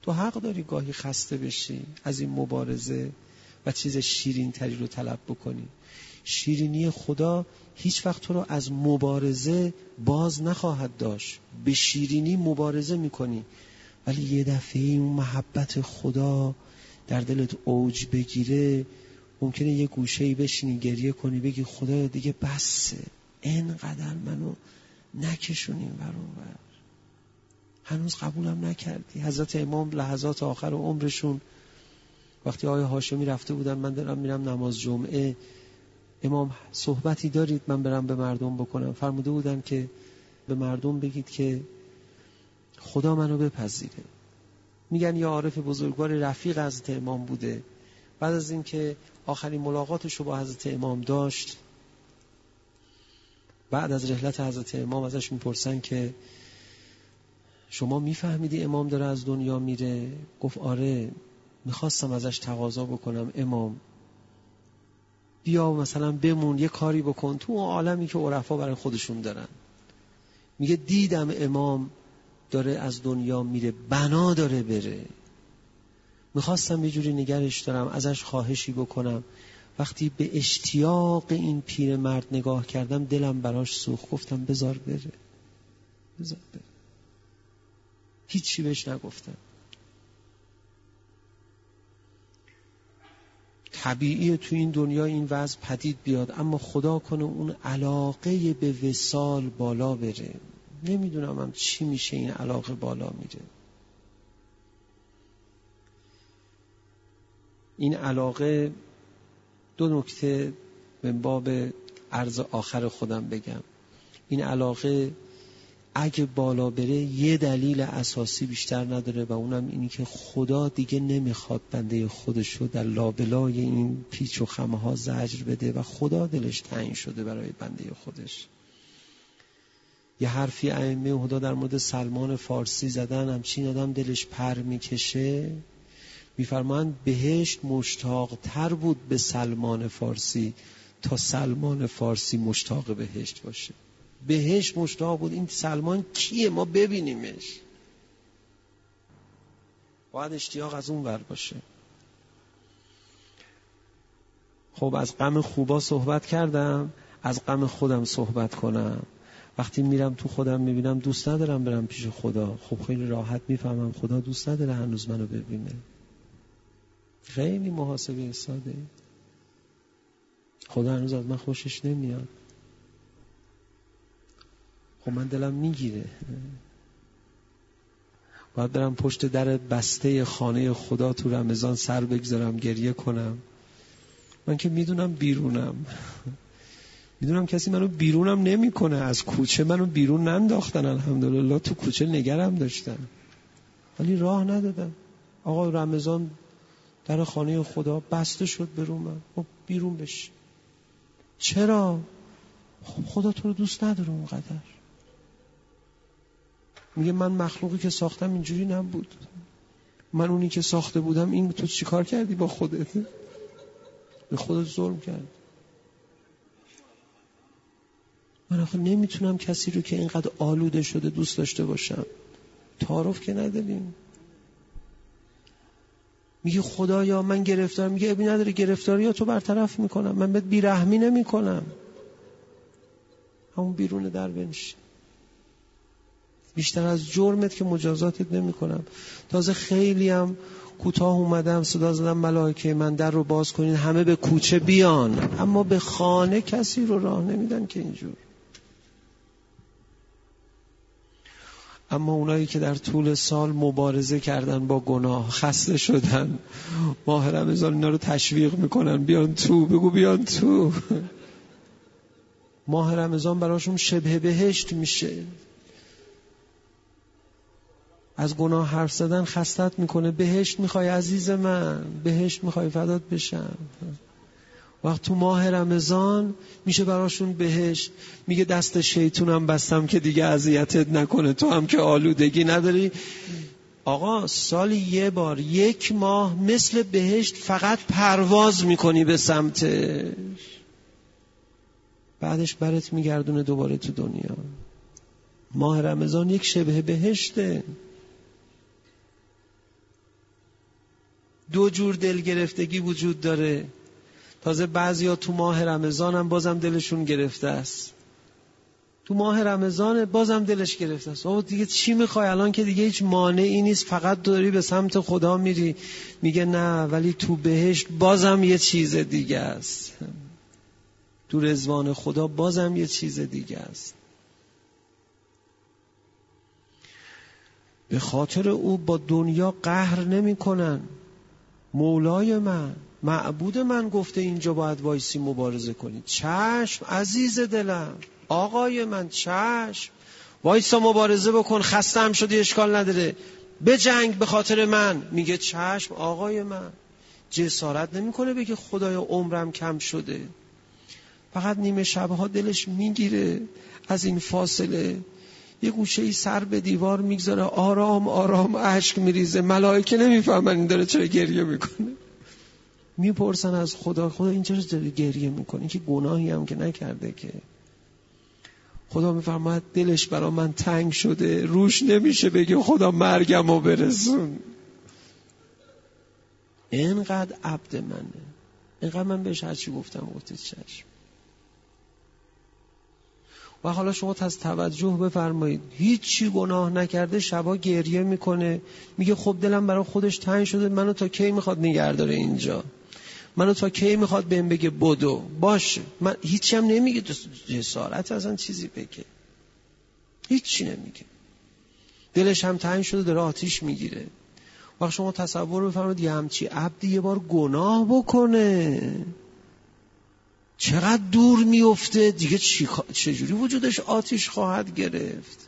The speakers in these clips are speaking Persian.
تو حق داری گاهی خسته بشی از این مبارزه و چیز شیرین تری رو طلب بکنی. شیرینی خدا هیچ وقت تو رو از مبارزه باز نخواهد داشت. به شیرینی مبارزه میکنی، ولی یه دفعه اون محبت خدا در دلت اوج بگیره، ممکنه یه گوشه‌ای بشینی گریه کنی، بگی خدا دیگه بسه، اینقدر منو نکشونیم برابر، هنوز قبولم نکردی. حضرت امام لحظات آخر عمرشون وقتی آقای هاشمی رفته بودن، من دارم میرم نماز جمعه، امام صحبتی دارید من برم به مردم بکنم؟ فرموده بودن که به مردم بگید که خدا منو بپذیره. میگن یا عارف بزرگوار رفیق حضرت امام بوده، بعد از این که آخرین ملاقاتش رو با حضرت امام داشت، بعد از رحلت حضرت امام ازش میپرسن که شما میفهمیدی امام داره از دنیا میره؟ گفت آره، میخواستم ازش تقاضا بکنم امام بیا مثلا بمون یه کاری بکن تو اون عالمی که عرفا برای خودشون دارن. میگه دیدم امام داره از دنیا میره، بنا داره بره، میخواستم یه جوری نگرش دارم، ازش خواهشی بکنم. وقتی به اشتیاق این پیرمرد نگاه کردم دلم براش سوخت، گفتم بذار بره، بذار بره. هیچی بهش نگفتم. طبیعیه تو این دنیا این وضع پدید بیاد، اما خدا کنه اون علاقه به وصال بالا بره. نمیدونم هم چی میشه این علاقه بالا میره. این علاقه دو نکته من باب عرض آخر خودم بگم. این علاقه اگه بالا بره یه دلیل اساسی بیشتر نداره و اونم اینی که خدا دیگه نمیخواد بنده خودشو در لابلای این پیچ و خمه ها زجر بده و خدا دلش تنگ شده برای بنده خودش. یه حرفی ائمه خدا در مورد سلمان فارسی زدن، همچین آدم دلش پر میکشه، میفرمایند بهشت مشتاق تر بود به سلمان فارسی تا سلمان فارسی مشتاق بهشت باشه. بهشت مشتاق بود این سلمان کیه ما ببینیمش، باید اشتیاق از اون ور باشه. خب از غم خوبا صحبت کردم، از غم خودم صحبت کنم. وقتی میرم تو خودم میبینم دوست ندارم برم پیش خدا، خب خیلی راحت میفهمم خدا دوست نداره هنوز منو ببینه. خیلی محاسبه ساده. خدا هنوز از من خوشش نمیاد، خب من دلم میگیره، باید برم پشت در بسته خانه خدا تو رمضان سر بگذارم گریه کنم. من که میدونم بیرونم، میدونم کسی منو بیرونم نمیکنه، از کوچه منو بیرون ننداختن، الحمدلله تو کوچه نگرم داشتن، ولی راه ندادم. آقا رمضان در خانه خدا بسته شد برون من، خب بیرون بشی. چرا؟ خب خدا تو رو دوست نداره اونقدر. میگه من مخلوقی که ساختم اینجوری نبود، من اونی که ساخته بودم. این تو چی کار کردی با خودت؟ به خودت ظلم کرد. من آخه نمیتونم کسی رو که اینقدر آلوده شده دوست داشته باشم. تعارف که نداریم. میگه خدایا من گرفتار، میگه ابی نداره، گرفتاری ها تو برطرف میکنم، من بهت بیرحمی نمیکنم، همون بیرون در بنشین، بیشتر از جرمت که مجازاتت نمیکنم. تازه خیلی هم کوتاه اومدم صدا زدم ملائکه من در رو باز کنین همه به کوچه بیان، اما به خانه کسی رو راه نمیدن که اینجور. اما اونایی که در طول سال مبارزه کردن با گناه، خسته شدن، ماه رمضان اینا رو تشویق میکنن بیان تو، بگو بیان تو. ماه رمضان براشون شبه بهشت میشه. از گناه حرف زدن خستت میکنه. بهشت میخوای عزیز من، بهشت میخوای فدات بشم. وقت تو ماه رمضان میشه براشون بهشت. میگه دست شیطونم بستم که دیگه اذیتت نکنه، تو هم که آلودگی نداری. آقا سالی یه بار 1 ماه مثل بهشت فقط پرواز میکنی به سمتش، بعدش برت میگردونه دوباره تو دنیا. ماه رمضان یک شبه بهشته. دو جور دل گرفتگی وجود داره. تازه بعضیا تو ماه رمضان هم بازم دلشون گرفته است. تو ماه رمضان بازم دلش گرفته است. آقا دیگه چی میخوای الان که دیگه هیچ مانعی نیست، فقط داری به سمت خدا میری. میگه نه، ولی تو بهشت بازم یه چیز دیگه است. تو رضوان خدا بازم یه چیز دیگه است. به خاطر او با دنیا قهر نمی کنن. مولای من، معبود من گفته اینجا باید وایسی مبارزه کنی. چشم عزیز دلم، آقای من، چشم وایسا مبارزه بکن، خستم شدی اشکال نداره، به جنگ به خاطر من. میگه چشم آقای من. جسارت نمیکنه بگه خدایا عمرم کم شده. فقط نیمه شبها دلش میگیره از این فاصله، یه گوشه‌ای سر به دیوار میگذاره، آرام آرام اشک میریزه. ملائکه نمیفهمن این داره چرا گریه میکنه. میپرسن از خدا، خدا این چرا داره گریه میکنه؟ این که گناهی هم که نکرده که. خدا میفرماید دلش برا من تنگ شده، روش نمیشه بگه خدا مرگمو برسون. اینقدر عبد منه، اینقدر من بهش هرچی گفتم گفته چشم. و حالا شما توجه بفرمایید، هیچی گناه نکرده شبا گریه میکنه، میگه خب دلم برای خودش تنگ شده، منو تا کی میخواد نگه داره اینجا؟ منو تا کی میخواد بهم بگه بدو؟ باشه، من هیچی هم نمیگه، جسارت اصلا چیزی بگه، هیچی نمیگه. دلش هم تنگ شده، داره آتیش میگیره. وقت شما تصور بفرمایید یه همچی عبدی یه بار گناه بکنه، چقدر دور میفته دیگه، چجوری وجودش آتیش خواهد گرفت.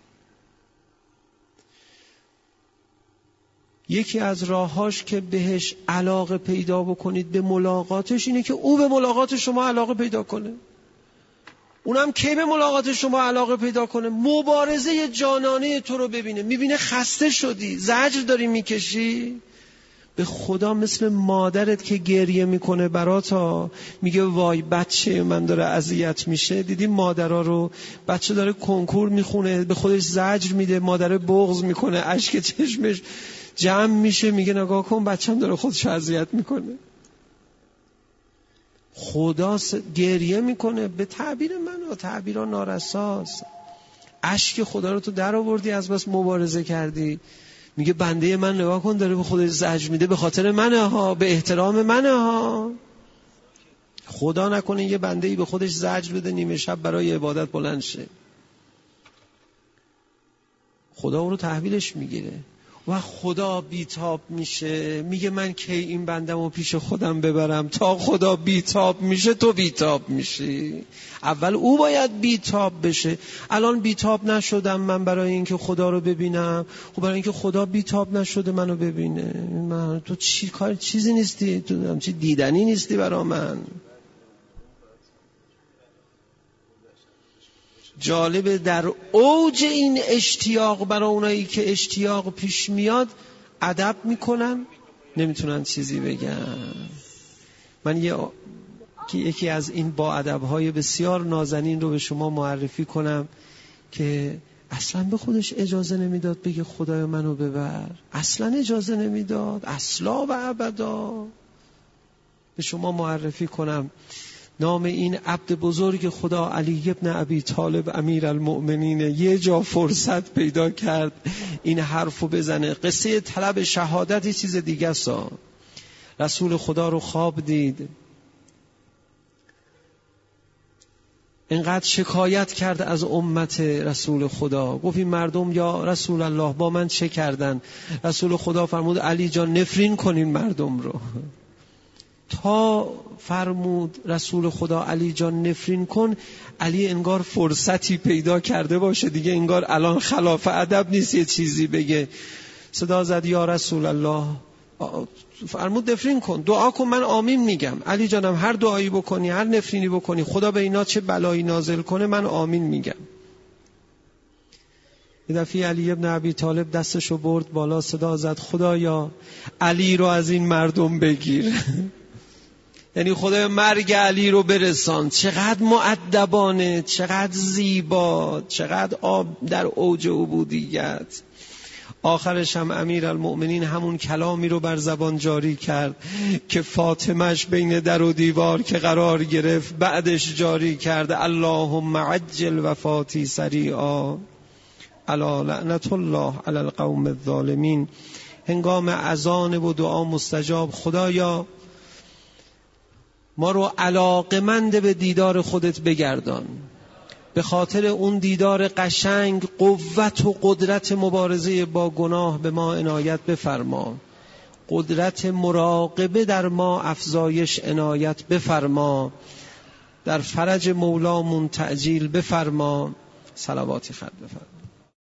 یکی از راهاش که بهش علاقه پیدا بکنید به ملاقاتش اینه که او به ملاقات شما علاقه پیدا کنه. اونم کی به ملاقات شما علاقه پیدا کنه؟ مبارزه جانانه تو رو ببینه، میبینه خسته شدی، زجر داری میکشی، به خدا مثل مادرت که گریه میکنه براتا، میگه وای بچه من داره اذیت میشه. دیدی مادرها رو، بچه داره کنکور میخونه به خودش زجر میده، مادر بغض میکنه، اشک چشمش جمع میشه، میگه نگاه کن بچه‌م داره خودش اذیت میکنه. خدا گریه میکنه، به تعبیر من و تعبیران نارساست. اشک خدا رو تو در آوردی، از بس مبارزه کردی. میگه بنده من نگاه کن داره به خودش زجر میده، به خاطر منه ها، به احترام منه ها. خدا نکنه یه بنده‌ای به خودش زجر بده نیمه شب برای عبادت بلند شه، خدا اون رو تحویلش میگیره و خدا بیتاب میشه، میگه من کی این بندمو پیش خودم ببرم؟ تا خدا بیتاب میشه تو بیتاب میشی. اول او باید بیتاب بشه. الان بیتاب نشدم من برای اینکه خدا رو ببینم، خب برای اینکه خدا بیتاب نشده منو ببینه. من تو چیزی نیستی، تو همچی دیدنی نیستی برای من. جالبه در اوج این اشتیاق برای اونایی که اشتیاق پیش میاد ادب میکنن، نمیتونن چیزی بگن. من یکی از این با ادب‌های بسیار نازنین رو به شما معرفی کنم که اصلا به خودش اجازه نمیداد بگه خدای منو ببر، اصلا اجازه نمیداد، اصلا و ابدا. به شما معرفی کنم نام این عبد بزرگ خدا، علی ابن ابی طالب امیر المؤمنین. یه جا فرصت پیدا کرد این حرفو بزنه. قصه طلب شهادت یه چیز دیگه است. رسول خدا رو خواب دید، اینقدر شکایت کرد از امت رسول خدا، گفت این مردم یا رسول الله با من چه کردن؟ رسول خدا فرمود علی جان نفرین کنین مردم رو. تا فرمود رسول خدا علی جان نفرین کن، علی انگار فرصتی پیدا کرده باشه دیگه، انگار الان خلاف ادب نیست یه چیزی بگه. صدا زد یا رسول الله، فرمود نفرین کن، دعا کن من آمین میگم. علی جانم هر دعایی بکنی، هر نفرینی بکنی، خدا به اینا چه بلایی نازل کنه من آمین میگم. یه دفعه علی ابن ابی طالب دستشو برد بالا، صدا زد خدایا علی رو از این مردم بگیر. یعنی خدای مرگ علی رو برسان. چقدر مؤدبانه، چقدر زیبا، چقدر در اوج عبودیت. آخرش هم امیرالمؤمنین همون کلامی رو بر زبان جاری کرد که فاطمهش بین در و دیوار که قرار گرفت بعدش جاری کرد اللهم عجل وفاتی سریعا الا لعنت الله علی القوم الظالمین. هنگام اذان و دعا مستجاب. خدایا ما رو علاقمند به دیدار خودت بگردان، به خاطر اون دیدار قشنگ قوت و قدرت مبارزه با گناه به ما عنایت بفرما، قدرت مراقبه در ما افزایش عنایت بفرما، در فرج مولامون تعجیل بفرما. صلواتی خط بفرما.